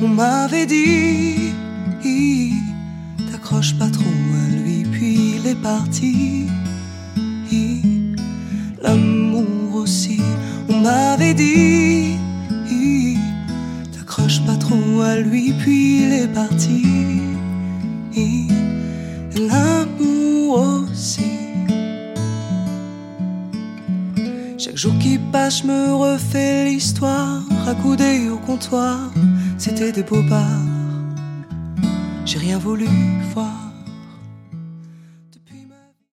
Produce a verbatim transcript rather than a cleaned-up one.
On m'avait dit, t'accroches pas trop à lui, puis il est parti. L'amour aussi, on m'avait dit, t'accroches pas trop à lui, puis il est parti. L'amour aussi. Chaque jour qui passe, je me refais l'histoire, accoudé au comptoir, c'était des bobards. J'ai rien voulu voir.